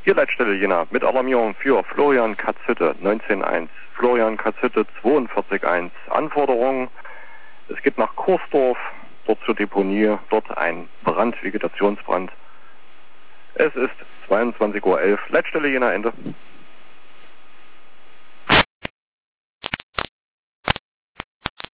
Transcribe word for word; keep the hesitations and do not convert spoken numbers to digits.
Hier Leitstelle Jena mit Alarmierung für Florian Katzhütte neunzehn eins. Florian Katzhütte zweiundvierzig eins. Anforderung, es geht nach Kursdorf, dort zur Deponie, dort ein Brand, Vegetationsbrand. Es ist zweiundzwanzig Uhr elf. Leitstelle Jena, Ende.